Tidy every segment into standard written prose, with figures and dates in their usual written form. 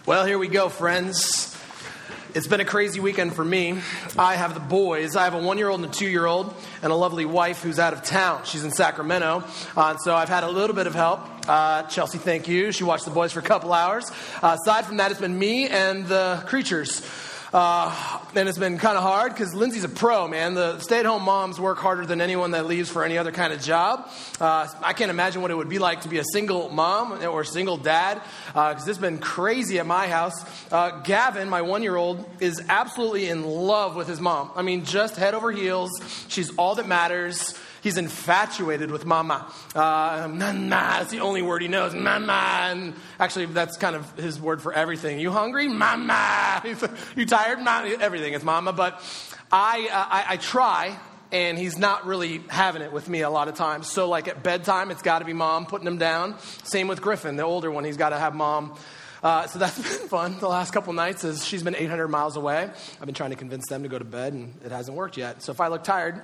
Well, here we go, friends. It's been a crazy weekend for me. I have the boys. I have a 1-year-old and a 2-year-old and a lovely wife who's out of town. She's in Sacramento. So I've had a little bit of help. Chelsea, thank you. She watched the boys for a couple hours. Aside from that, it's been me and the creatures. And it's been kind of hard because Lindsay's a pro, man. The stay-at-home moms work harder than anyone that leaves for any other kind of job. I can't imagine what it would be like to be a single mom or a single dad because it's been crazy at my house. Gavin, my 1-year-old, is absolutely in love with his mom. I mean, just head over heels. She's all that matters. He's infatuated with mama. Mama, that's the only word he knows. Mama. And actually, that's kind of his word for everything. You hungry? Mama. You tired? Mama. Everything is mama. But I try, and he's not really having it with me a lot of times. So like at bedtime, it's got to be mom putting him down. Same with Griffin, the older one. He's got to have mom. So that's been fun the last couple nights as she's been 800 miles away. I've been trying to convince them to go to bed, and it hasn't worked yet. So if I look tired,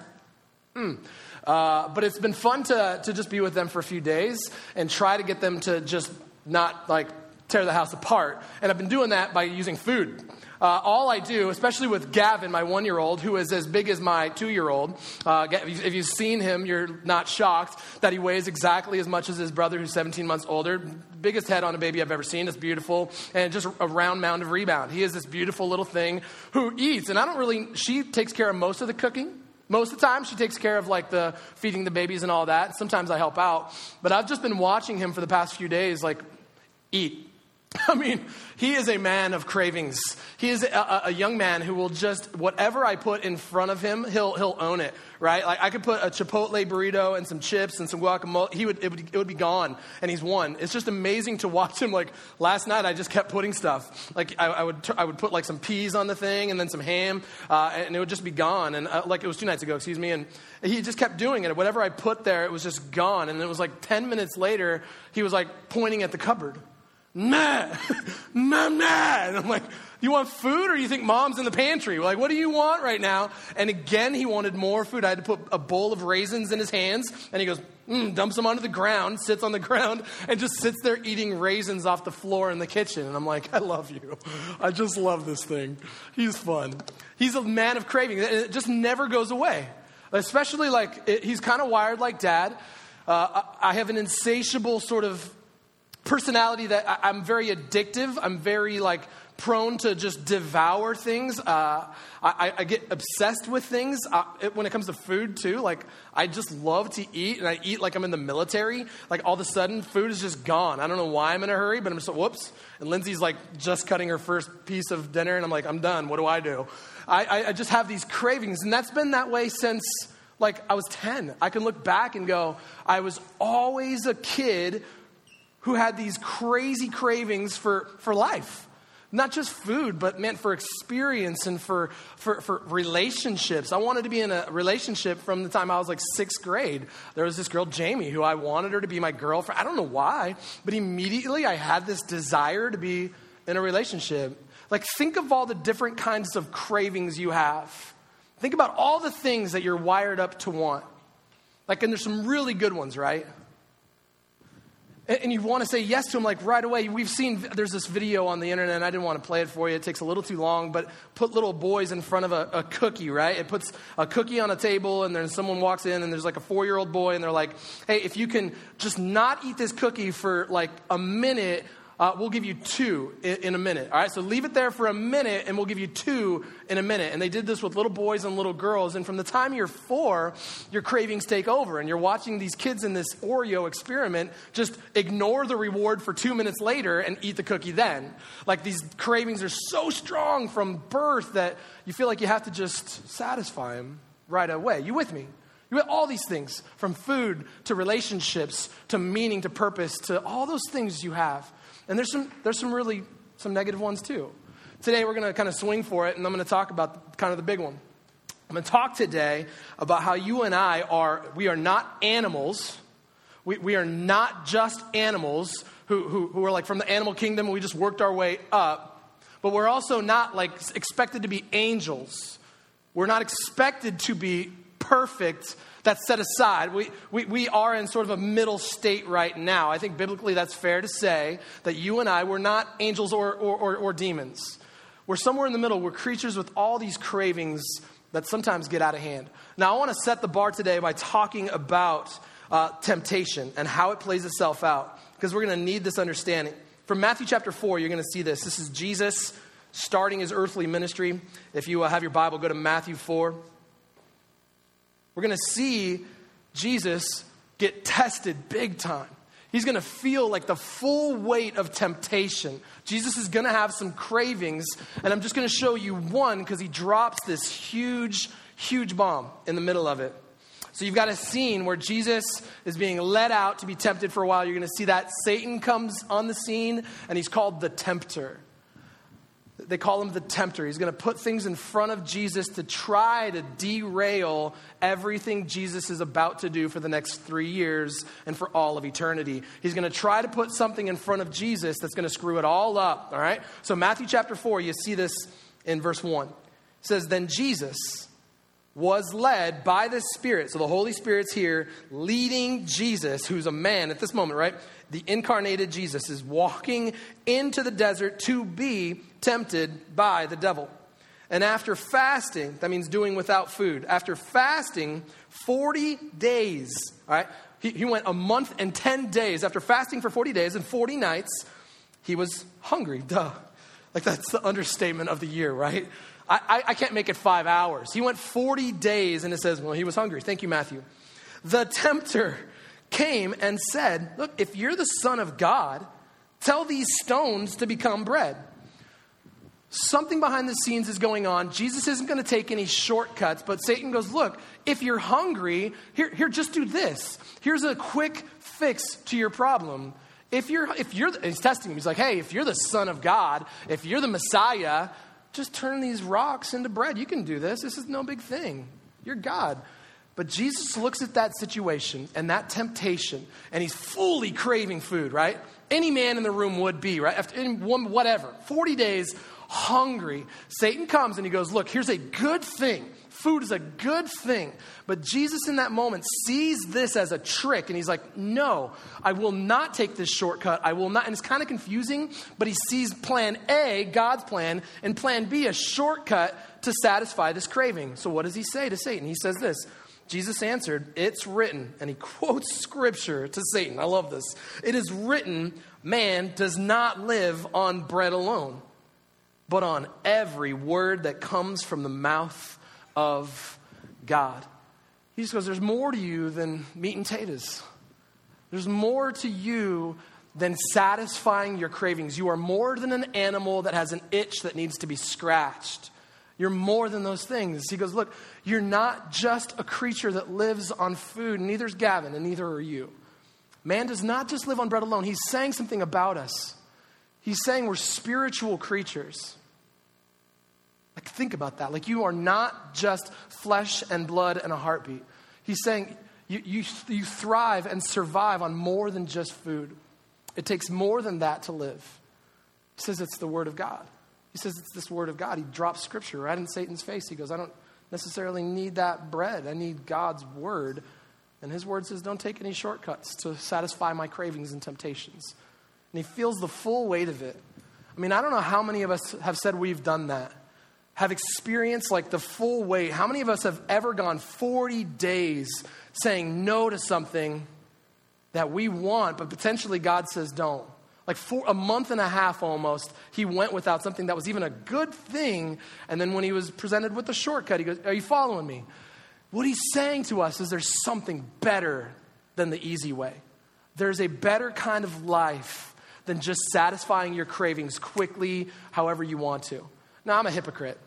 but it's been fun to just be with them for a few days and try to get them to just not like tear the house apart. And I've been doing that by using food. All I do, especially with Gavin, my 1-year-old, who is as big as my 2-year-old, if you've seen him, you're not shocked that he weighs exactly as much as his brother, who's 17 months older. Biggest head on a baby I've ever seen. It's beautiful. And just a round mound of rebound. He is this beautiful little thing who eats. And she takes care of most of the cooking. Most of the time, she takes care of like the feeding the babies and all that. Sometimes I help out. But I've just been watching him for the past few days, like, eat. I mean, he is a man of cravings. He is a young man who will just, whatever I put in front of him, he'll own it, right? Like I could put a Chipotle burrito and some chips and some guacamole. It would be gone, and he's won. It's just amazing to watch him. Like last night, I just kept putting stuff. Like I would put like some peas on the thing and then some ham, and it would just be gone. And like it was 2 nights ago, excuse me. And he just kept doing it. Whatever I put there, it was just gone. And it was like 10 minutes later, he was like pointing at the cupboard. Nah. And I'm like, you want food or you think mom's in the pantry? Like, what do you want right now? And again, he wanted more food. I had to put a bowl of raisins in his hands. And he goes, dumps them onto the ground, sits on the ground, and just sits there eating raisins off the floor in the kitchen. And I'm like, I love you. I just love this thing. He's fun. He's a man of craving. It just never goes away. Especially he's kind of wired like dad. I have an insatiable sort of personality that I'm very addictive. I'm very prone to just devour things. I get obsessed with things when it comes to food too. I just love to eat, and I eat like I'm in the military. All of a sudden, food is just gone. I don't know why I'm in a hurry, but I'm just whoops. And Lindsay's just cutting her first piece of dinner, and I'm like, I'm done. What do I do? I just have these cravings, and that's been that way since I was 10. I can look back and go, I was always a kid who had these crazy cravings for life. Not just food, but meant for experience and for relationships. I wanted to be in a relationship from the time I was 6th grade. There was this girl, Jamie, who I wanted her to be my girlfriend. I don't know why, but immediately I had this desire to be in a relationship. Think of all the different kinds of cravings you have. Think about all the things that you're wired up to want. And there's some really good ones, right? And you want to say yes to them right away. There's this video on the internet, and I didn't want to play it for you. It takes a little too long, but put little boys in front of a cookie, right? It puts a cookie on a table, and then someone walks in, and there's a 4-year-old boy, and they're like, hey, if you can just not eat this cookie for a minute, we'll give you 2 in a minute. All right, so leave it there for a minute, and we'll give you 2 in a minute. And they did this with little boys and little girls. And from the time you're 4, your cravings take over. And you're watching these kids in this Oreo experiment just ignore the reward for 2 minutes later and eat the cookie then. These cravings are so strong from birth that you feel like you have to just satisfy them right away. You with me? You have all these things, from food to relationships to meaning to purpose to all those things you have. And there's some negative ones too. Today we're going to kind of swing for it, and I'm going to talk about kind of the big one. I'm going to talk today about how you and we are not animals. We are not just animals who are from the animal kingdom and we just worked our way up. But we're also not expected to be angels. We're not expected to be perfect, that's set aside. We are in sort of a middle state right now. I think biblically that's fair to say that you and I, we're not angels or demons. We're somewhere in the middle. We're creatures with all these cravings that sometimes get out of hand. Now, I want to set the bar today by talking about temptation and how it plays itself out, because we're going to need this understanding. From Matthew chapter 4, you're going to see this. This is Jesus starting his earthly ministry. If you have your Bible, go to Matthew 4. We're going to see Jesus get tested big time. He's going to feel like the full weight of temptation. Jesus is going to have some cravings, and I'm just going to show you one because he drops this huge bomb in the middle of it. So you've got a scene where Jesus is being led out to be tempted for a while. You're going to see that Satan comes on the scene, and he's called the tempter. They call him the tempter. He's going to put things in front of Jesus to try to derail everything Jesus is about to do for the next 3 years and for all of eternity. He's going to try to put something in front of Jesus that's going to screw it all up, all right? So Matthew chapter 4, you see this in verse 1. It says, then Jesus was led by the Spirit. So the Holy Spirit's here leading Jesus, who's a man at this moment, right? The incarnated Jesus is walking into the desert to be tempted by the devil. And after fasting, that means doing without food. After fasting 40 days, all right? He went a month and 10 days. After fasting for 40 days and 40 nights, he was hungry. Duh. Like that's the understatement of the year, right? I can't make it 5 hours. He went 40 days and it says, well, he was hungry. Thank you, Matthew. The tempter came and said, look, if you're the Son of God, tell these stones to become bread. Something behind the scenes is going on. Jesus isn't going to take any shortcuts, but Satan goes, look, if you're hungry, here, just do this. Here's a quick fix to your problem. If you're, he's testing him. He's like, hey, if you're the Son of God, if you're the Messiah, just turn these rocks into bread. You can do this. This is no big thing. You're God. But Jesus looks at that situation and that temptation, and he's fully craving food, right? Any man in the room would be, right? After whatever, 40 days, hungry. Satan comes and he goes, look, here's a good thing. Food is a good thing. But Jesus in that moment sees this as a trick. And he's like, no, I will not take this shortcut. I will not. And it's kind of confusing, but he sees plan A, God's plan, and plan B, a shortcut to satisfy this craving. So what does he say to Satan? He says this, Jesus answered, it's written, and he quotes scripture to Satan. I love this. It is written, man does not live on bread alone, but on every word that comes from the mouth of God. He just goes, there's more to you than meat and taters. There's more to you than satisfying your cravings. You are more than an animal that has an itch that needs to be scratched. You're more than those things. He goes, look, you're not just a creature that lives on food. Neither is Gavin, and neither are you. Man does not just live on bread alone. He's saying something about us. He's saying we're spiritual creatures. Like, think about that. Like, you are not just flesh and blood and a heartbeat. He's saying you thrive and survive on more than just food. It takes more than that to live. He says it's the word of God. He says it's this word of God. He drops scripture right in Satan's face. He goes, I don't necessarily need that bread. I need God's word. And his word says, don't take any shortcuts to satisfy my cravings and temptations. And he feels the full weight of it. I mean, I don't know how many of us have said we've done that. Have experienced like the full weight. How many of us have ever gone 40 days saying no to something that we want, but potentially God says don't? Like for a month and a half almost, he went without something that was even a good thing. And then when he was presented with the shortcut, he goes, are you following me? What he's saying to us is there's something better than the easy way. There's a better kind of life than just satisfying your cravings quickly, however you want to. Now, I'm a hypocrite.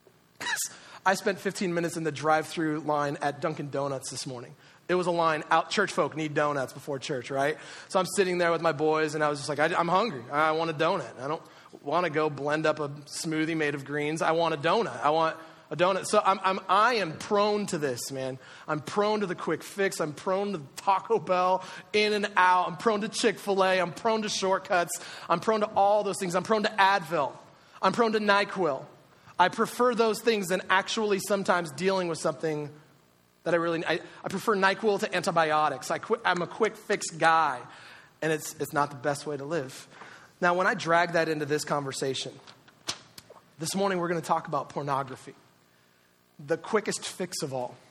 I spent 15 minutes in the drive-through line at Dunkin' Donuts this morning. It was a line out. Church folk need donuts before church, right? So I'm sitting there with my boys, and I was just like, I'm hungry. I want a donut. I don't want to go blend up a smoothie made of greens. I want a donut. I want a donut. So I am prone to this, man. I'm prone to the quick fix. I'm prone to Taco Bell, in and out. I'm prone to Chick-fil-A. I'm prone to shortcuts. I'm prone to all those things. I'm prone to Advil. I'm prone to NyQuil. I prefer those things than actually sometimes dealing with something that I prefer NyQuil to antibiotics. I'm a quick fix guy, and it's not the best way to live. Now, when I drag that into this conversation, this morning we're going to talk about pornography, the quickest fix of all.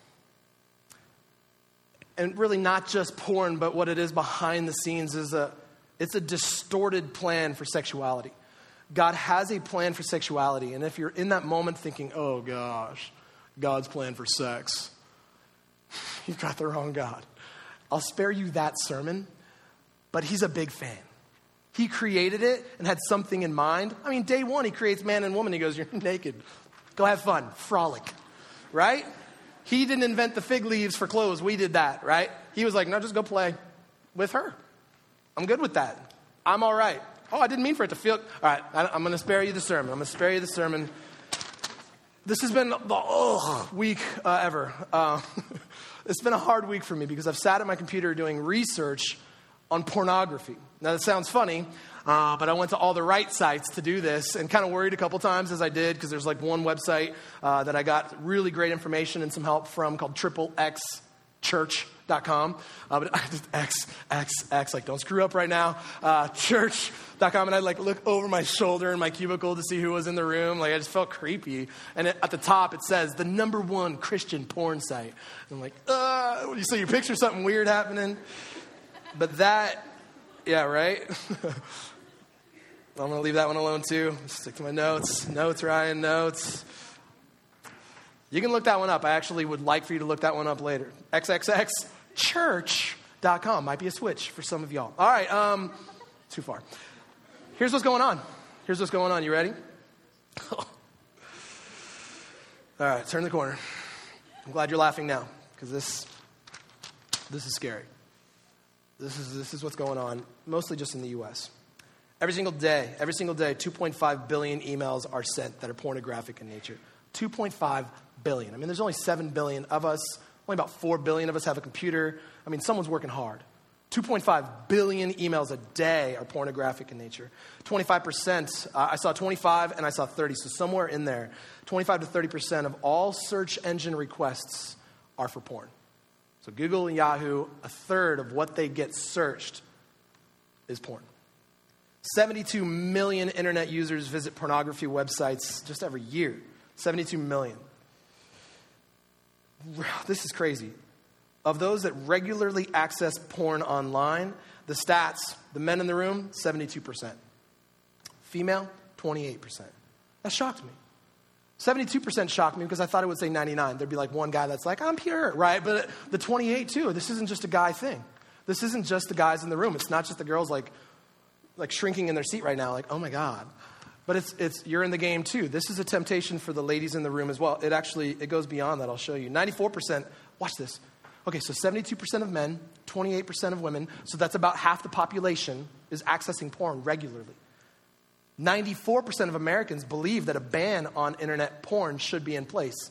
And really not just porn, but what it is behind the scenes is it's a distorted plan for sexuality. God has a plan for sexuality, and if you're in that moment thinking, oh gosh, God's plan for sex, you've got the wrong God. I'll spare you that sermon, but he's a big fan. He created it and had something in mind. I mean, day one, he creates man and woman. He goes, you're naked. Go have fun. Frolic. Right? He didn't invent the fig leaves for clothes. We did that, right? He was like, no, just go play with her. I'm good with that. I'm all right. Oh, I didn't mean for it to feel... All right, I'm going to spare you the sermon. This has been the week ever. It's been a hard week for me because I've sat at my computer doing research on pornography. Now, that sounds funny, but I went to all the right sites to do this and kind of worried a couple times as I did because there's like one website that I got really great information and some help from called XXXchurch.com. But I just X, like don't screw up right now, church.com. And I'd like look over my shoulder in my cubicle to see who was in the room. Like I just felt creepy. And at the top it says the #1 Christian porn site. And I'm like, so you picture something weird happening? But that... Yeah, right? I'm going to leave that one alone, too. Stick to my notes. Notes, Ryan, notes. You can look that one up. I actually would like for you to look that one up later. XXXchurch.com. Might be a switch for some of y'all. All right, too far. Here's what's going on. You ready? All right, turn the corner. I'm glad you're laughing now, because this is scary. This is what's going on, mostly just in the U.S. Every single day, 2.5 billion emails are sent that are pornographic in nature. 2.5 billion. I mean, there's only 7 billion of us. Only about 4 billion of us have a computer. I mean, someone's working hard. 2.5 billion emails a day are pornographic in nature. 25%, I saw 25 and I saw 30, so somewhere in there, 25 to 30% of all search engine requests are for porn. So Google and Yahoo, a third of what they get searched is porn. 72 million internet users visit pornography websites just every year. 72 million. This is crazy. Of those that regularly access porn online, the stats, the men in the room, 72%. Female, 28%. That shocked me. 72% shocked me because I thought it would say 99. There'd be like one guy that's like, I'm pure, right? But the 28 too, this isn't just a guy thing. This isn't just the guys in the room. It's not just the girls like shrinking in their seat right now, like, oh my God. But it's you're in the game too. This is a temptation for the ladies in the room as well. It goes beyond that. I'll show you. 94%, watch this. Okay, so 72% of men, 28% of women, so that's about half the population is accessing porn regularly. 94% of Americans believe that a ban on internet porn should be in place.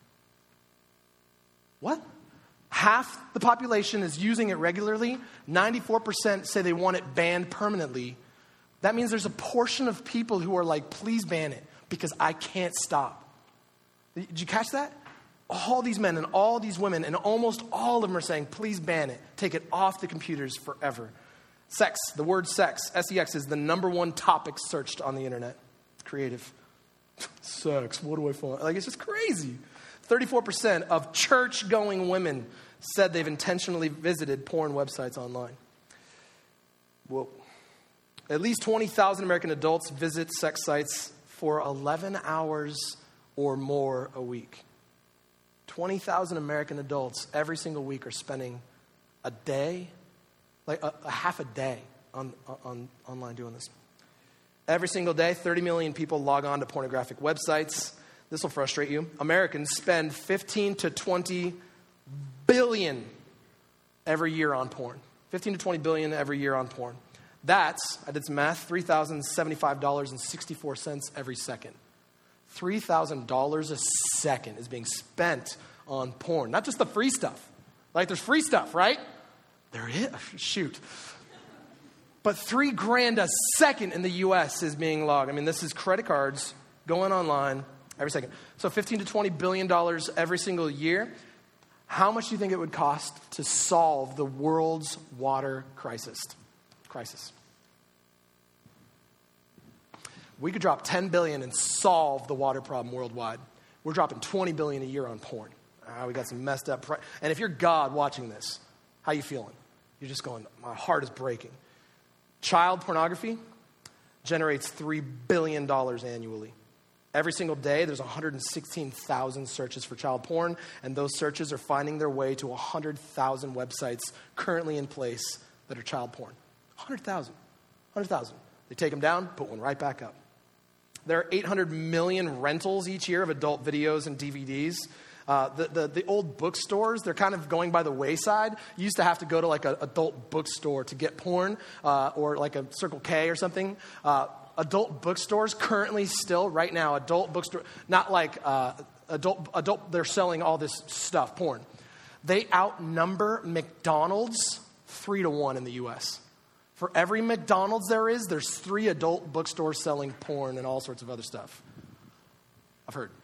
What? Half the population is using it regularly. 94% say they want it banned permanently. That means there's a portion of people who are like, please ban it because I can't stop. Did you catch that? All these men and all these women and almost all of them are saying, please ban it. Take it off the computers forever. Sex, the word sex, S-E-X, is the #1 topic searched on the internet. It's creative. Sex, what do I find? Like, it's just crazy. 34% of church-going women said they've intentionally visited porn websites online. Whoa. At least 20,000 American adults visit sex sites for 11 hours or more a week. 20,000 American adults every single week are spending a day, like a half a day online doing this. Every single day, 30 million people log on to pornographic websites. This will frustrate you. Americans spend 15 to 20 billion every year on porn. 15 to 20 billion every year on porn. That's, I did some math, $3,075.64 every second. $3,000 a second is being spent on porn. Not just the free stuff. Like, there's free stuff, right? There is. Shoot. But $3,000 a second in the U.S. is being logged. I mean, this is credit cards going online every second. So $15 to $20 billion every single year. How much do you think it would cost to solve the world's water crisis? We could drop $10 billion and solve the water problem worldwide. We're dropping $20 billion a year on porn. We got some messed up. And if you're God watching this, how you feeling? You're just going, my heart is breaking. Child pornography generates $3 billion annually. Every single day, there's 116,000 searches for child porn, and those searches are finding their way to 100,000 websites currently in place that are child porn. 100,000. They take them down, put one right back up. There are 800 million rentals each year of adult videos and DVDs. The old bookstores, they're kind of going by the wayside. You used to have to go to like an adult bookstore to get porn, or like a Circle K or something. Adult bookstores currently still, right now, adult bookstore, not like adult, they're selling all this stuff, porn. They outnumber McDonald's 3-1 in the U.S. For every McDonald's there's 3 adult bookstores selling porn and all sorts of other stuff. I've heard.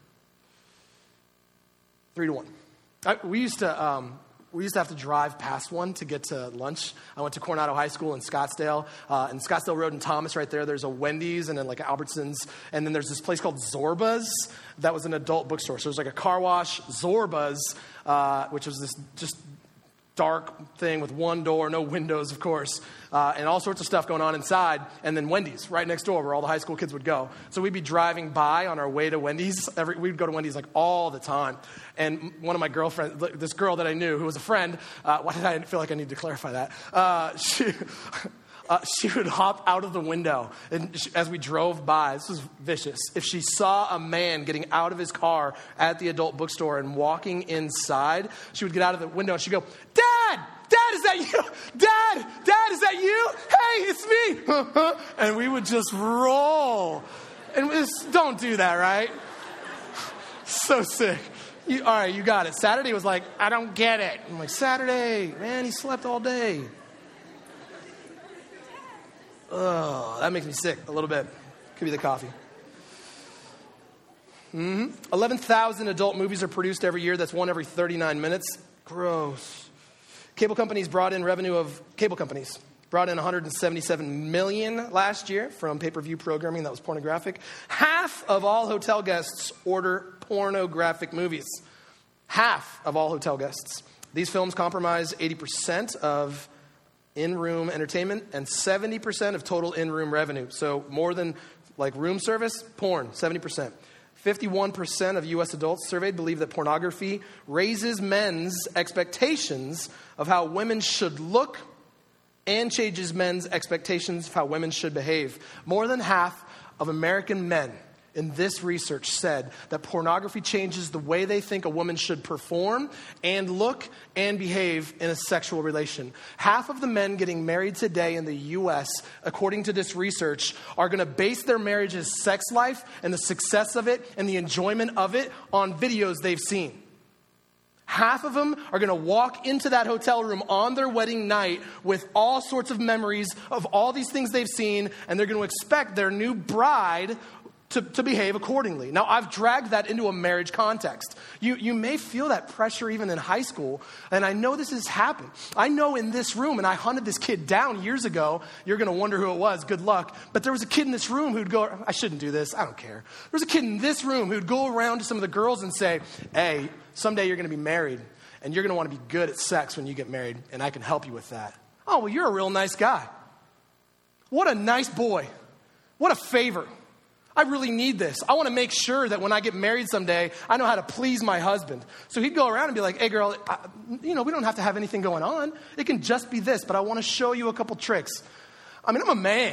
3-1. We used to have to drive past one to get to lunch. I went to Coronado High School in Scottsdale. And Scottsdale Road and Thomas right there's a Wendy's and then like Albertsons. And then there's this place called Zorba's that was an adult bookstore. So there's like a car wash, Zorba's, which was this just dark thing with one door, no windows, of course, and all sorts of stuff going on inside. And then Wendy's right next door where all the high school kids would go. So we'd be driving by on our way to Wendy's. We'd go to Wendy's like all the time. And one of my girlfriends, this girl that I knew who was a friend, why did I feel like I need to clarify that? She would hop out of the window and as we drove by. This was vicious. If she saw a man getting out of his car at the adult bookstore and walking inside, she would get out of the window and she'd go, Dad, is that you? Dad, is that you? Hey, it's me. And we would just roll. And don't do that, right? So sick. All right, you got it. Saturday was like, I don't get it. I'm like, Saturday, man, he slept all day. Oh, that makes me sick a little bit. Could be the coffee. 11,000 adult movies are produced every year. That's one every 39 minutes. Gross. Cable companies brought in $177 million last year from pay-per-view programming that was pornographic. Half of all hotel guests order pornographic movies. Half of all hotel guests. These films comprise 80% of in-room entertainment and 70% of total in-room revenue. So more than like room service, porn, 70%. 51% of U.S. adults surveyed believe that pornography raises men's expectations of how women should look and changes men's expectations of how women should behave. More than half of American men in this research said that pornography changes the way they think a woman should perform and look and behave in a sexual relation. Half of the men getting married today in the U.S., according to this research, are going to base their marriage's sex life and the success of it and the enjoyment of it on videos they've seen. Half of them are going to walk into that hotel room on their wedding night with all sorts of memories of all these things they've seen, and they're going to expect their new bride to behave accordingly. Now, I've dragged that into a marriage context. You may feel that pressure even in high school, and I know this has happened. I know in this room, and I hunted this kid down years ago. You're going to wonder who it was. Good luck. But there was a kid in this room who'd go, I shouldn't do this. I don't care. There was a kid in this room who'd go around to some of the girls and say, hey, someday you're going to be married, and you're going to want to be good at sex when you get married, and I can help you with that. Oh, well, you're a real nice guy. What a nice boy. What a favor. I really need this. I want to make sure that when I get married someday, I know how to please my husband. So he'd go around and be like, hey, girl, we don't have to have anything going on. It can just be this, but I want to show you a couple tricks. I mean, I'm a man.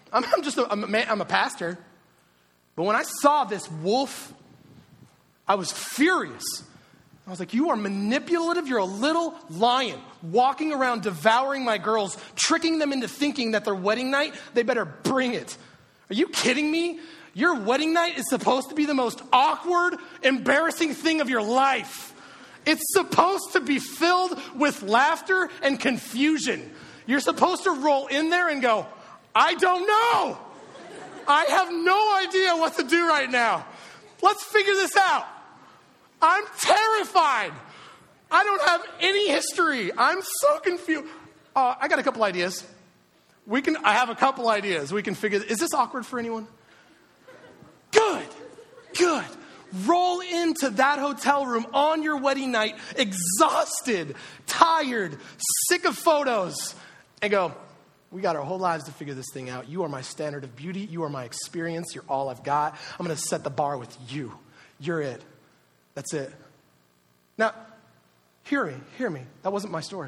I'm a pastor. But when I saw this wolf, I was furious. I was like, you are manipulative. You're a little lion walking around devouring my girls, tricking them into thinking that their wedding night, they better bring it. Are you kidding me? Your wedding night is supposed to be the most awkward, embarrassing thing of your life. It's supposed to be filled with laughter and confusion. You're supposed to roll in there and go, I don't know. I have no idea what to do right now. Let's figure this out. I'm terrified. I don't have any history. I'm so confused. I got a couple ideas. I have a couple ideas. We can figure, is this awkward for anyone? Good. Roll into that hotel room on your wedding night, exhausted, tired, sick of photos, and go, we got our whole lives to figure this thing out. You are my standard of beauty. You are my experience. You're all I've got. I'm going to set the bar with you. You're it. That's it. Now, hear me. That wasn't my story.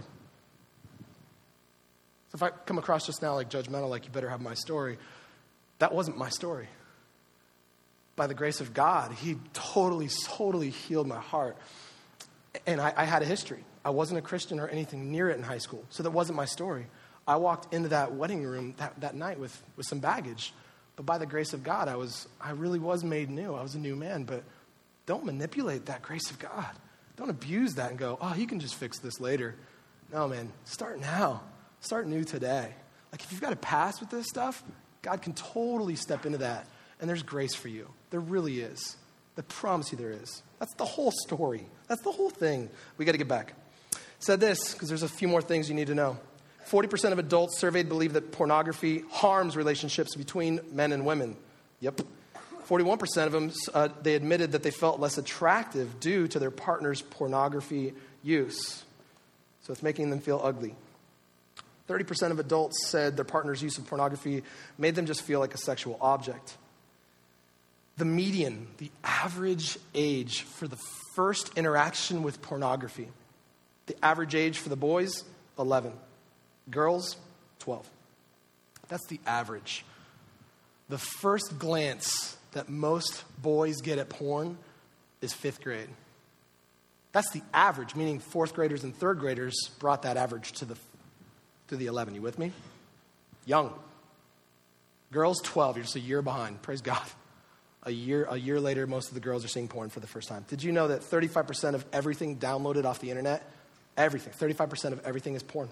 So if I come across just now like judgmental, like you better have my story, that wasn't my story. By the grace of God, he totally healed my heart. And I had a history. I wasn't a Christian or anything near it in high school, so that wasn't my story. I walked into that wedding room that night with some baggage. But by the grace of God, I really was made new. I was a new man. But don't manipulate that grace of God. Don't abuse that and go, he can just fix this later. No, man, start now. Start new today. Like if you've got a past with this stuff, God can totally step into that. And there's grace for you. There really is. I promise you there is. That's the whole story. That's the whole thing. We got to get back. Said this, because there's a few more things you need to know. 40% of adults surveyed believe that pornography harms relationships between men and women. Yep. 41% of them, they admitted that they felt less attractive due to their partner's pornography use. So it's making them feel ugly. 30% of adults said their partner's use of pornography made them just feel like a sexual object. The median, the average age for the first interaction with pornography, the average age for the boys, 11. Girls, 12. That's the average. The first glance that most boys get at porn is 5th grade. That's the average, meaning 4th graders and 3rd graders brought that average to the 11. You with me? Young. Girls, 12. You're just a year behind. Praise God. A year later, most of the girls are seeing porn for the first time. Did you know that 35% of everything downloaded off the internet, 35% of everything is porn?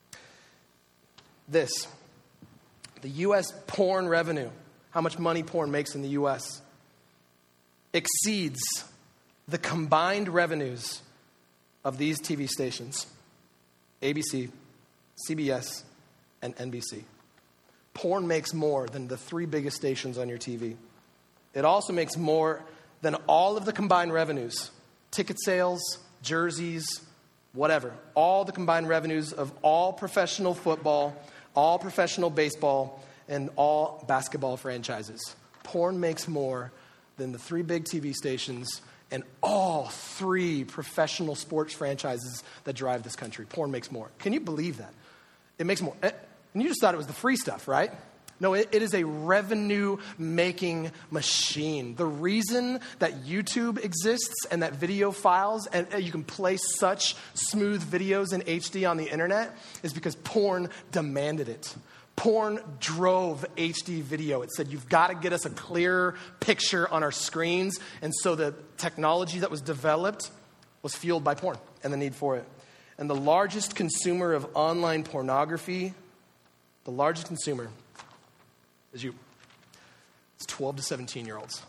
The U.S. porn revenue, how much money porn makes in the U.S., exceeds the combined revenues of these TV stations, ABC, CBS, and NBC. Porn makes more than the 3 biggest stations on your TV. It also makes more than all of the combined revenues, ticket sales, jerseys, whatever, all the combined revenues of all professional football, all professional baseball, and all basketball franchises. Porn makes more than the 3 big TV stations and all 3 professional sports franchises that drive this country. Porn makes more. Can you believe that? It makes more. And you just thought it was the free stuff, right? No, it is a revenue-making machine. The reason that YouTube exists and that video files, and you can play such smooth videos in HD on the internet, is because porn demanded it. Porn drove HD video. It said, you've got to get us a clearer picture on our screens. And so the technology that was developed was fueled by porn and the need for it. And the largest consumer of online pornography, the largest consumer is you. It's 12 to 17-year-olds.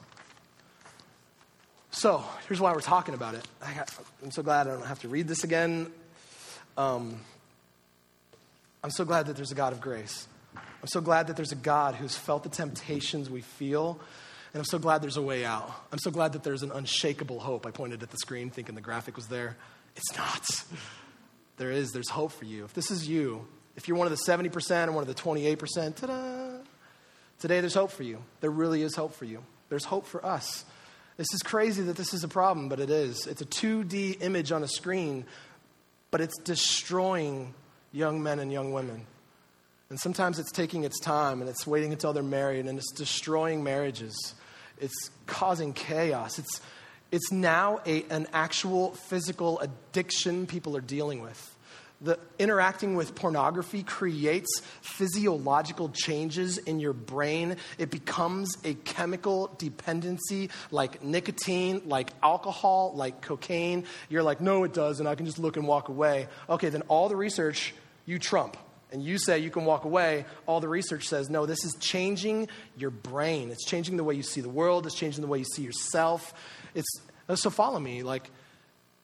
So here's why we're talking about it. I'm so glad I don't have to read this again. I'm so glad that there's a God of grace. I'm so glad that there's a God who's felt the temptations we feel. And I'm so glad there's a way out. I'm so glad that there's an unshakable hope. I pointed at the screen thinking the graphic was there. It's not. There's hope for you. If this is you, if you're one of the 70% or one of the 28%, ta-da! Today there's hope for you. There really is hope for you. There's hope for us. This is crazy that this is a problem, but it is. It's a 2D image on a screen, but it's destroying young men and young women. And sometimes it's taking its time, and it's waiting until they're married, and it's destroying marriages. It's causing chaos. It's now an actual physical addiction people are dealing with. The interacting with pornography creates physiological changes in your brain. It becomes a chemical dependency like nicotine, like alcohol, like cocaine. You're like, no, it doesn't. I can just look and walk away. Okay, then all the research you trump. And you say you can walk away. All the research says, no, this is changing your brain. It's changing the way you see the world. It's changing the way you see yourself. So follow me. Like,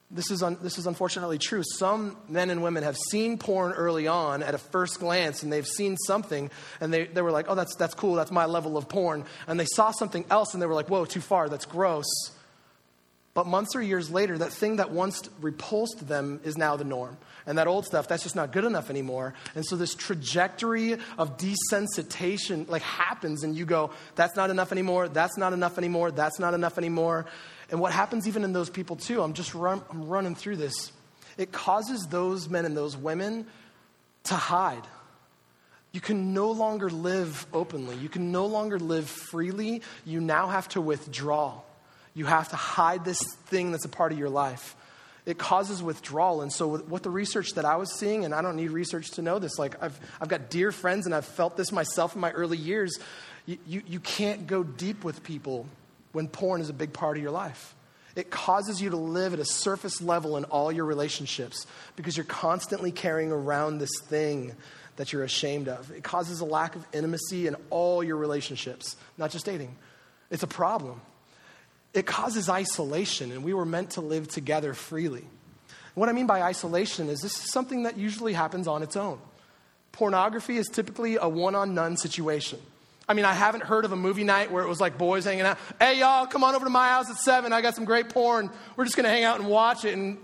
This is unfortunately true. Some men and women have seen porn early on at a first glance, and they've seen something, and they were like, oh, that's cool, that's my level of porn. And they saw something else, and they were like, whoa, too far, that's gross. But months or years later, that thing that once repulsed them is now the norm. And that old stuff, that's just not good enough anymore. And so this trajectory of desensitization happens, and you go, that's not enough anymore, that's not enough anymore, that's not enough anymore. And what happens even in those people too, I'm running through this. It causes those men and those women to hide. You can no longer live openly. You can no longer live freely. You now have to withdraw. You have to hide this thing that's a part of your life. It causes withdrawal. And so what the research that I was seeing, and I don't need research to know this, I've got dear friends and I've felt this myself in my early years. You can't go deep with people when porn is a big part of your life. It causes you to live at a surface level in all your relationships because you're constantly carrying around this thing that you're ashamed of. It causes a lack of intimacy in all your relationships, not just dating. It's a problem. It causes isolation, and we were meant to live together freely. What I mean by isolation is this is something that usually happens on its own. Pornography is typically a one-on-none situation. I mean, I haven't heard of a movie night where it was like boys hanging out. Hey, y'all, come on over to my house at 7. I got some great porn. We're just going to hang out and watch it. And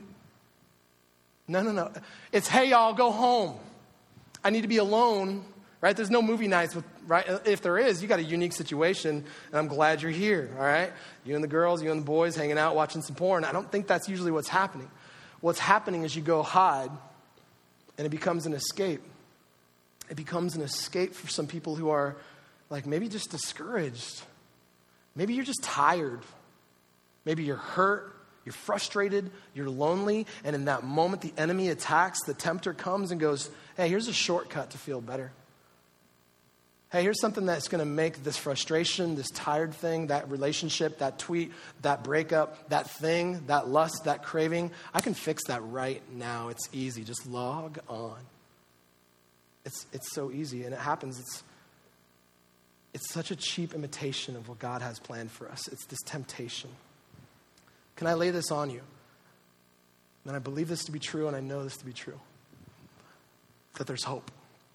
no. It's, hey, y'all, go home. I need to be alone, right? There's no movie nights, right? If there is, you got a unique situation, and I'm glad you're here, all right? You and the girls, you and the boys hanging out, watching some porn. I don't think that's usually what's happening. What's happening is you go hide, and it becomes an escape. It becomes an escape for some people who are maybe just discouraged. Maybe you're just tired. Maybe you're hurt, you're frustrated, you're lonely, and in that moment the enemy attacks, the tempter comes and goes, hey, here's a shortcut to feel better. Hey, here's something that's going to make this frustration, this tired thing, that relationship, that tweet, that breakup, that thing, that lust, that craving, I can fix that right now. It's easy. Just log on. It's so easy, and it happens. It's such a cheap imitation of what God has planned for us. It's this temptation. Can I lay this on you? And I believe this to be true, and I know this to be true. That there's hope.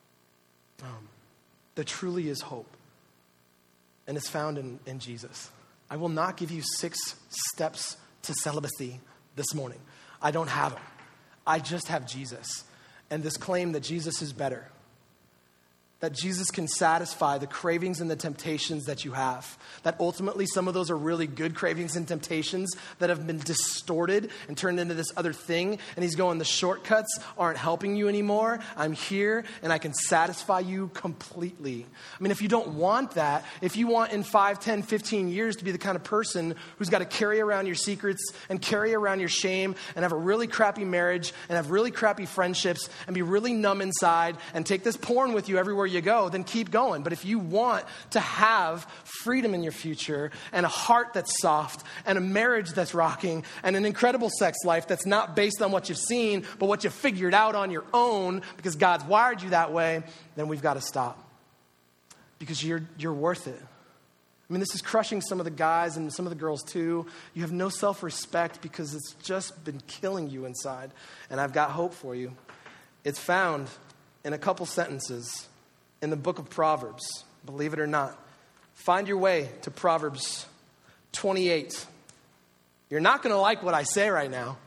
There truly is hope. And it's found in Jesus. I will not give you 6 steps to celibacy this morning. I don't have them. I just have Jesus. And this claim that Jesus is better. That Jesus can satisfy the cravings and the temptations that you have. That ultimately some of those are really good cravings and temptations that have been distorted and turned into this other thing. And he's going, the shortcuts aren't helping you anymore. I'm here and I can satisfy you completely. I mean, if you don't want that, if you want in 5, 10, 15 years to be the kind of person who's got to carry around your secrets and carry around your shame and have a really crappy marriage and have really crappy friendships and be really numb inside and take this porn with you everywhere you go, then keep going. But if you want to have freedom in your future and a heart that's soft and a marriage that's rocking and an incredible sex life that's not based on what you've seen, but what you figured out on your own because God's wired you that way, then we've got to stop. Because you're worth it. I mean, this is crushing some of the guys and some of the girls too. You have no self-respect because it's just been killing you inside. And I've got hope for you. It's found in a couple sentences in the book of Proverbs, believe it or not. Find your way to Proverbs 28. You're not going to like what I say right now.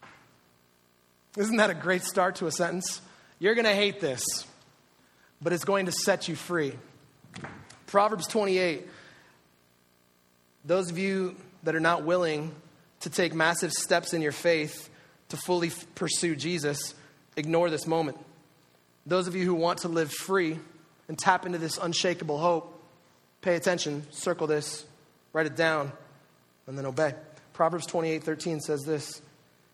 Isn't that a great start to a sentence? You're going to hate this, but it's going to set you free. Proverbs 28. Those of you that are not willing to take massive steps in your faith to fully pursue Jesus, ignore this moment. Those of you who want to live free and tap into this unshakable hope, pay attention, circle this, write it down, and then obey. Proverbs 28:13 says this.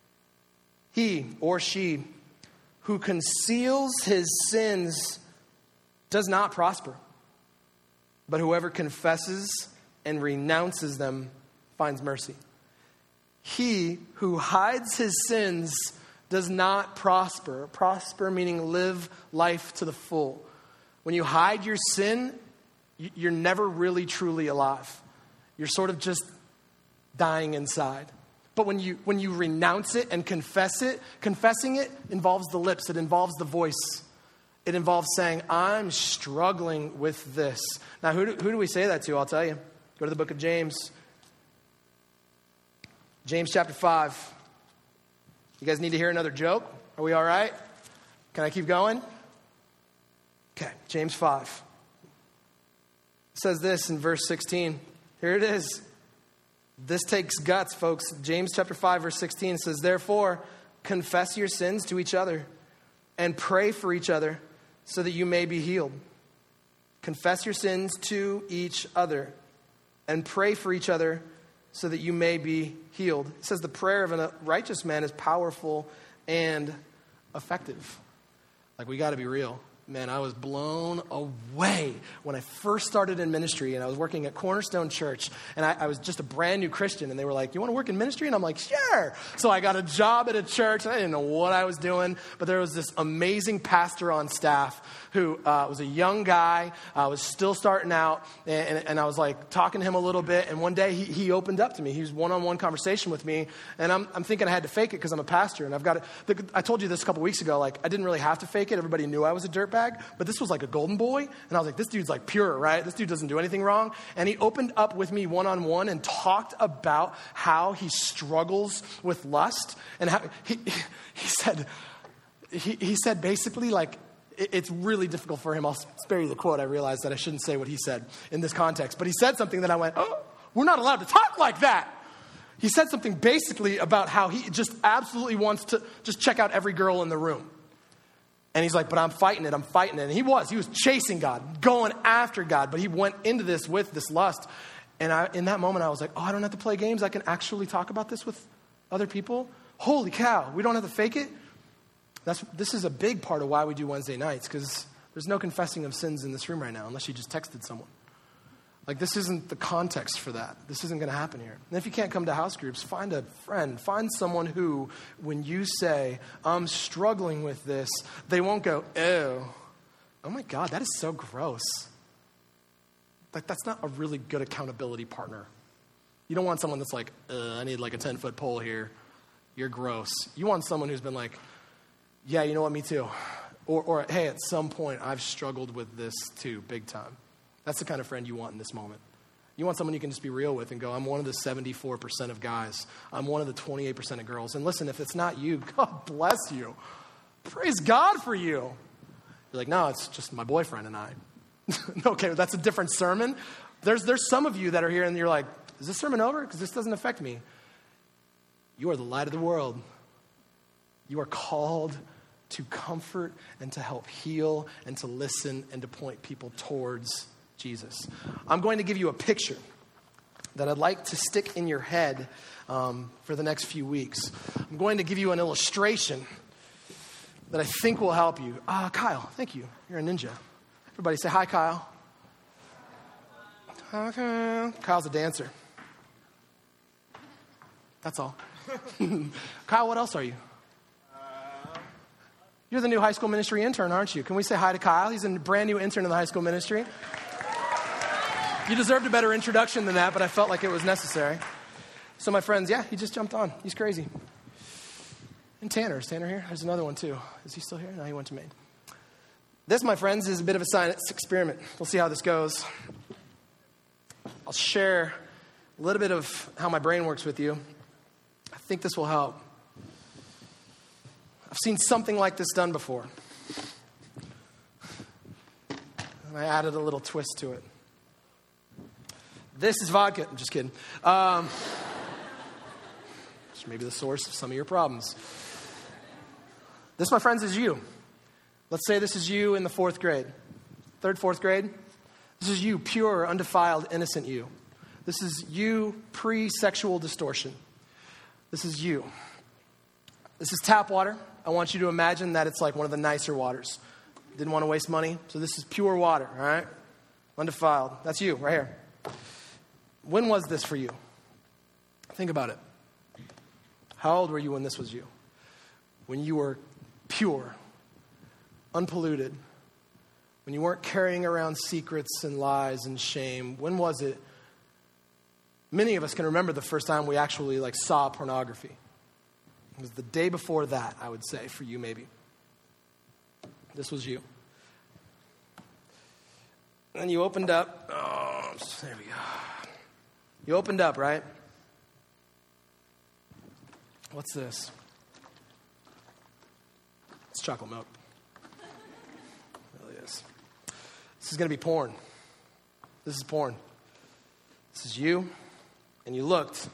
He or she who conceals his sins does not prosper, but whoever confesses and renounces them finds mercy. He who hides his sins does not prosper. Prosper meaning live life to the full. When you hide your sin, you're never really truly alive. You're sort of just dying inside. But when you renounce it and confess it, confessing it involves the lips. It involves the voice. It involves saying, I'm struggling with this. Now, who do we say that to? I'll tell you. Go to the book of James. James chapter 5. You guys need to hear another joke? Are we all right? Can I keep going? Okay, James 5. It says this in verse 16. Here it is. This takes guts, folks. James chapter 5, verse 16 says, therefore, confess your sins to each other and pray for each other so that you may be healed. Confess your sins to each other and pray for each other so that you may be healed. It says the prayer of a righteous man is powerful and effective. Like, we got to be real. Man, I was blown away when I first started in ministry, and I was working at Cornerstone Church, and I was just a brand new Christian, and they were like, you want to work in ministry? And I'm like, sure. So I got a job at a church, and I didn't know what I was doing, but there was this amazing pastor on staff who was a young guy, was still starting out, and I was like talking to him a little bit, and one day he opened up to me. He was one-on-one conversation with me, and I'm thinking I had to fake it because I'm a pastor, and I told you this a couple weeks ago, like, I didn't really have to fake it. Everybody knew I was a dirtbag. But this was like a golden boy. And I was like, this dude's like pure, right? This dude doesn't do anything wrong. And he opened up with me one-on-one and talked about how he struggles with lust. And how he said basically, like, it's really difficult for him. I'll spare you the quote. I realized that I shouldn't say what he said in this context. But he said something that I went, oh, we're not allowed to talk like that. He said something basically about how he just absolutely wants to just check out every girl in the room. And he's like, but I'm fighting it. And he was chasing God, going after God. But he went into this with this lust. And in that moment, I was like, oh, I don't have to play games. I can actually talk about this with other people. Holy cow, we don't have to fake it. This is a big part of why we do Wednesday nights, because there's no confessing of sins in this room right now unless you just texted someone. Like, this isn't the context for that. This isn't going to happen here. And if you can't come to house groups, find a friend. Find someone who, when you say, I'm struggling with this, they won't go, oh my God, that is so gross. Like, that's not a really good accountability partner. You don't want someone that's like, I need like a 10-foot pole here. You're gross. You want someone who's been like, yeah, you know what, me too. Or hey, at some point, I've struggled with this too, big time. That's the kind of friend you want in this moment. You want someone you can just be real with and go, I'm one of the 74% of guys. I'm one of the 28% of girls. And listen, if it's not you, God bless you. Praise God for you. You're like, no, it's just my boyfriend and I. Okay, that's a different sermon. There's some of you that are here and you're like, is this sermon over? Because this doesn't affect me. You are the light of the world. You are called to comfort and to help heal and to listen and to point people towards Jesus. I'm going to give you a picture that I'd like to stick in your head for the next few weeks. I'm going to give you an illustration that I think will help you. Kyle, thank you. You're a ninja. Everybody say hi, Kyle. Okay. Kyle's a dancer. That's all. Kyle, what else are you? You're the new high school ministry intern, aren't you? Can we say hi to Kyle? He's a brand new intern in the high school ministry. You deserved a better introduction than that, but I felt like it was necessary. So my friends, yeah, he just jumped on. He's crazy. And Tanner, is Tanner here? There's another one too. Is he still here? No, he went to Maine. This, my friends, is a bit of a science experiment. We'll see how this goes. I'll share a little bit of how my brain works with you. I think this will help. I've seen something like this done before. And I added a little twist to it. This is vodka. I'm just kidding. Which may be the source of some of your problems. This, my friends, is you. Let's say this is you in the 4th grade. 3rd, 4th grade. This is you, pure, undefiled, innocent you. This is you pre-sexual distortion. This is you. This is tap water. I want you to imagine that it's like one of the nicer waters. Didn't want to waste money, so this is pure water, all right? Undefiled. That's you, right here. When was this for you? Think about it. How old were you when this was you? When you were pure, unpolluted, when you weren't carrying around secrets and lies and shame. When was it Many of us can remember the first time we actually saw pornography. It was the day before that, I would say, for you maybe. This was you. And you opened up. Oh, there we go. You opened up, right? What's this? It's chocolate milk. It really is. This is going to be porn. This is porn. This is you. And you looked.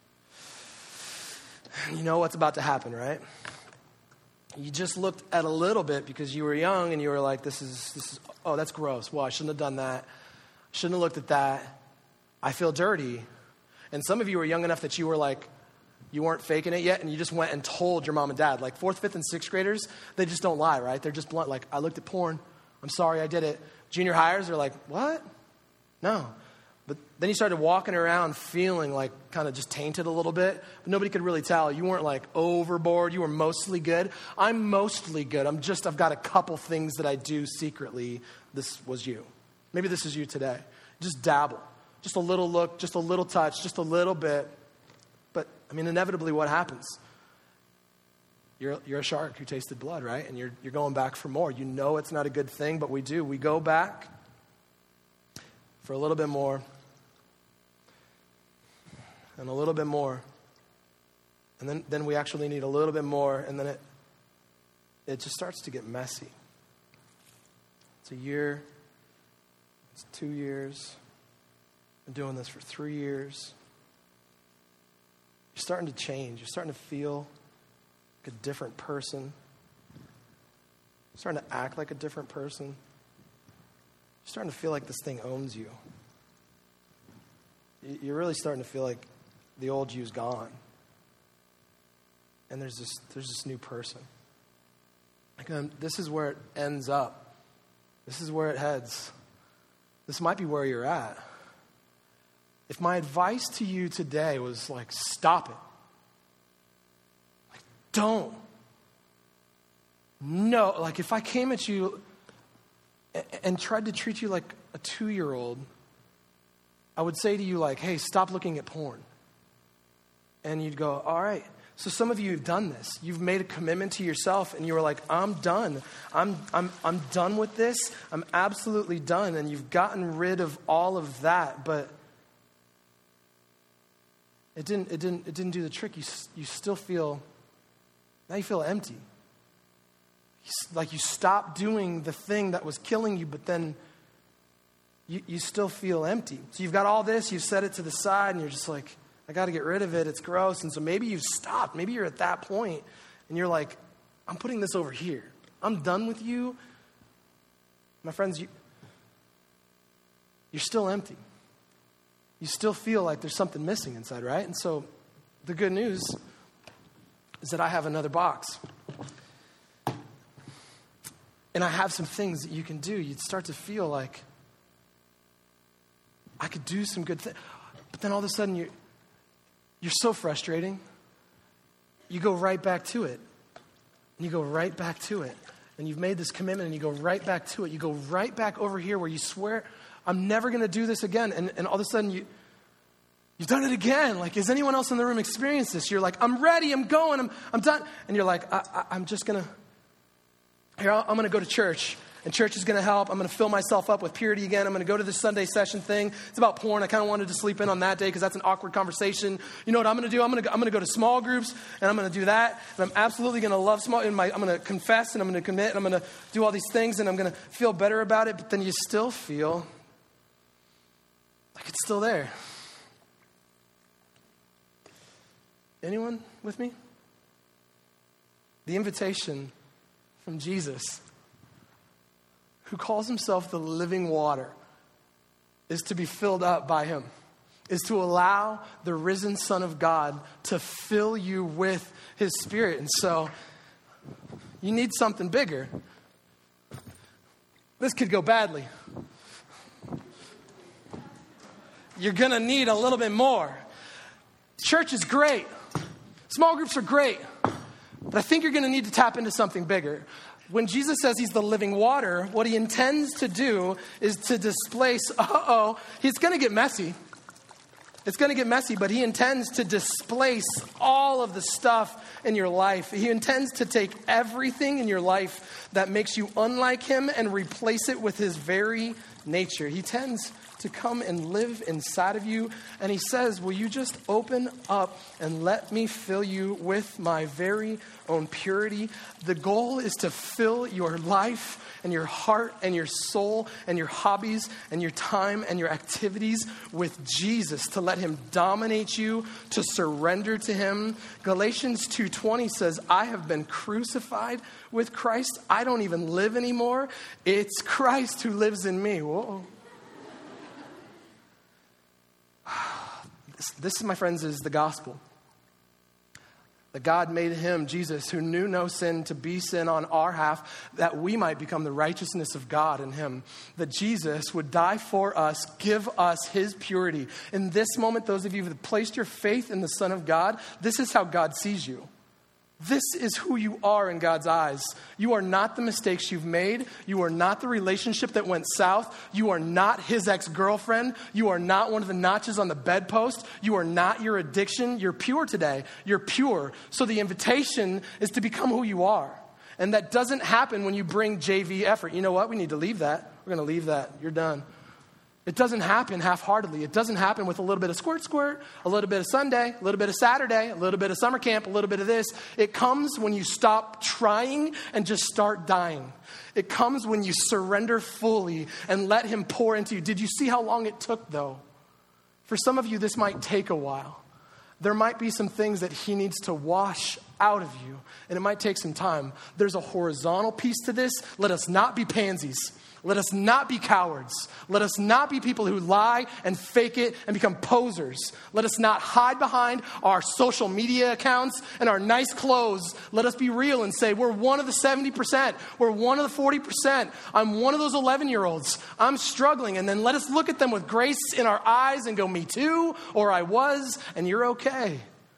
You know what's about to happen, right? You just looked at a little bit because you were young and you were like, this is, oh, that's gross. Well, I shouldn't have done that. Shouldn't have looked at that. I feel dirty. And some of you were young enough that you were like, you weren't faking it yet, and you just went and told your mom and dad. Like 4th, 5th, and 6th graders, they just don't lie, right? They're just blunt. Like, I looked at porn. I'm sorry I did it. Junior hires are like, what? No. But then you started walking around feeling like kind of just tainted a little bit. But nobody could really tell. You weren't like overboard. You were mostly good. I'm mostly good. I've got a couple things that I do secretly. This was you. Maybe this is you today. Just dabble. Just a little look, just a little touch, just a little bit. But, I mean, inevitably what happens? You're a shark who tasted blood, right? And you're going back for more. You know it's not a good thing, but we do. We go back for a little bit more. And a little bit more. And then we actually need a little bit more. And then it just starts to get messy. It's a year. It's 2 years. I've been doing this for 3 years. You're starting to change. You're starting to feel like a different person. You're starting to act like a different person. You're starting to feel like this thing owns you. You're really starting to feel like the old you's gone. And there's this new person. This is where it ends up. This is where it heads. This might be where you're at. If my advice to you today was like, stop it. Like, don't. No, like if I came at you and tried to treat you like a 2-year-old, I would say to you like, hey, stop looking at porn. And you'd go, all right. So some of you have done this. You've made a commitment to yourself and you were like, I'm done. I'm done with this. I'm absolutely done. And you've gotten rid of all of that, but it didn't do the trick. You still feel, now you feel empty. Like you stopped doing the thing that was killing you, but then you still feel empty. So you've got all this, you've set it to the side, and you're just like, I got to get rid of it. It's gross. And so maybe you've stopped. Maybe you're at that point, and you're like, I'm putting this over here. I'm done with you. My friends, you're still empty. You still feel like there's something missing inside, right? And so the good news is that I have another box. And I have some things that you can do. You'd start to feel like, I could do some good things. But then all of a sudden, you're so frustrating. You go right back to it. And you go right back to it. And you've made this commitment and you go right back to it. You go right back over here where you swear, I'm never going to do this again. And all of a sudden, you've done it again. Like, has anyone else in the room experienced this? You're like, I'm ready, I'm going, I'm done. And you're like, I'm just going to, I'm going to go to church. And church is going to help. I'm going to fill myself up with purity again. I'm going to go to this Sunday session thing. It's about porn. I kind of wanted to sleep in on that day because that's an awkward conversation. You know what I'm going to do? I'm going to go to small groups, and I'm going to do that. And I'm absolutely going to love I'm going to confess, and I'm going to commit, and I'm going to do all these things, and I'm going to feel better about it. But then you still feel like it's still there. Anyone with me? The invitation from Jesus, who calls himself the living water, is to be filled up by him, is to allow the risen Son of God to fill you with his Spirit. And so you need something bigger. This could go badly. You're going to need a little bit more. Church is great. Small groups are great. But I think you're going to need to tap into something bigger. When Jesus says he's the living water, what he intends to do is to displace, it's going to get messy. It's going to get messy, but he intends to displace all of the stuff in your life. He intends to take everything in your life that makes you unlike him and replace it with his very nature. He tends to come and live inside of you. And he says, will you just open up and let me fill you with my very own purity? The goal is to fill your life and your heart and your soul and your hobbies and your time and your activities with Jesus, to let him dominate you, to surrender to him. Galatians 2:20 says, I have been crucified with Christ. I don't even live anymore. It's Christ who lives in me. Whoa. This, my friends, is the gospel. That God made him, Jesus, who knew no sin, to be sin on our half, that we might become the righteousness of God in him. That Jesus would die for us, give us his purity. In this moment, those of you who have placed your faith in the Son of God, this is how God sees you. This is who you are in God's eyes. You are not the mistakes you've made. You are not the relationship that went south. You are not his ex-girlfriend. You are not one of the notches on the bedpost. You are not your addiction. You're pure today. You're pure. So the invitation is to become who you are. And that doesn't happen when you bring JV effort. You know what? We need to leave that. We're going to leave that. You're done. It doesn't happen half-heartedly. It doesn't happen with a little bit of squirt, a little bit of Sunday, a little bit of Saturday, a little bit of summer camp, a little bit of this. It comes when you stop trying and just start dying. It comes when you surrender fully and let him pour into you. Did you see how long it took, though? For some of you, this might take a while. There might be some things that he needs to wash out of you, and it might take some time. There's a horizontal piece to this. Let us not be pansies. Let us not be cowards. Let us not be people who lie and fake it and become posers. Let us not hide behind our social media accounts and our nice clothes. Let us be real and say, we're one of the 70%. We're one of the 40%. I'm one of those 11-year-olds. I'm struggling. And then let us look at them with grace in our eyes and go, me too, or I was, and you're okay.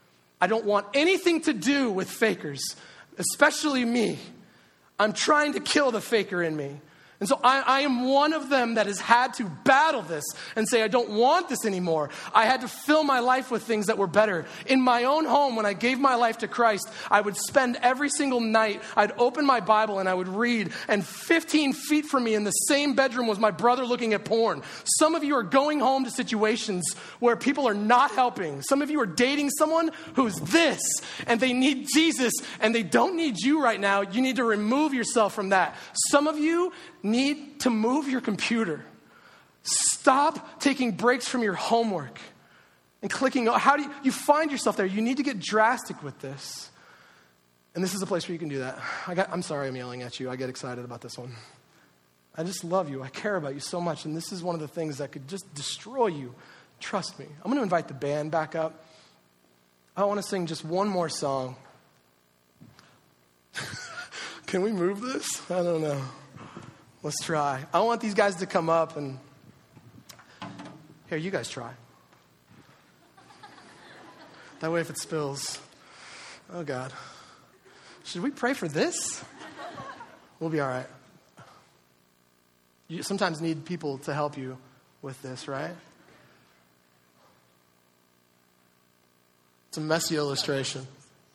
I don't want anything to do with fakers, especially me. I'm trying to kill the faker in me. And so I am one of them that has had to battle this and say, I don't want this anymore. I had to fill my life with things that were better. In my own home, when I gave my life to Christ, I would spend every single night, I'd open my Bible and I would read. And 15 feet from me in the same bedroom was my brother looking at porn. Some of you are going home to situations where people are not helping. Some of you are dating someone who's this, and they need Jesus, and they don't need you right now. You need to remove yourself from that. Some of you need to move your computer. Stop taking breaks from your homework and clicking. How do you find yourself there? You need to get drastic with this. And this is a place where you can do that. I'm sorry I'm yelling at you. I get excited about this one. I just love you. I care about you so much. And this is one of the things that could just destroy you. Trust me. I'm going to invite the band back up. I want to sing just one more song. Can we move this? I don't know. Let's try. I want these guys to come up and... Here, you guys try. That way if it spills... Oh, God. Should we pray for this? We'll be all right. You sometimes need people to help you with this, right? It's a messy illustration.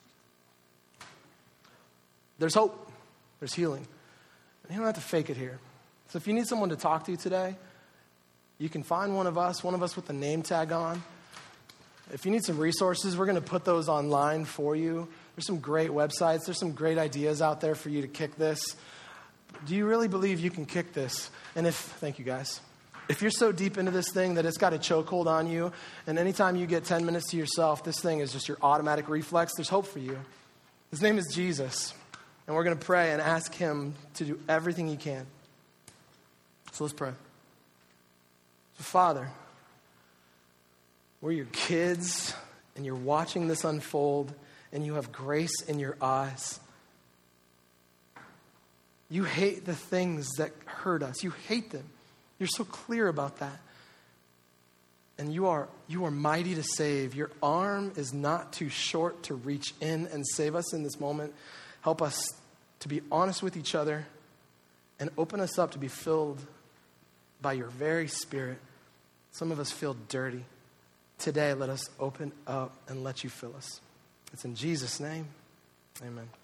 There's hope. There's healing. You don't have to fake it here. So if you need someone to talk to today, you can find one of us with a name tag on. If you need some resources, we're going to put those online for you. There's some great websites. There's some great ideas out there for you to kick this. Do you really believe you can kick this? And thank you guys. If you're so deep into this thing that it's got a chokehold on you, and anytime you get 10 minutes to yourself, this thing is just your automatic reflex, there's hope for you. His name is Jesus. And we're going to pray and ask him to do everything he can. So let's pray. So Father, we're your kids, and you're watching this unfold, and you have grace in your eyes. You hate the things that hurt us. You hate them. You're so clear about that. And you are mighty to save. Your arm is not too short to reach in and save us in this moment. Help us to be honest with each other and open us up to be filled by your very Spirit. Some of us feel dirty. today let us open up and let you fill us. It's in Jesus' name. Amen.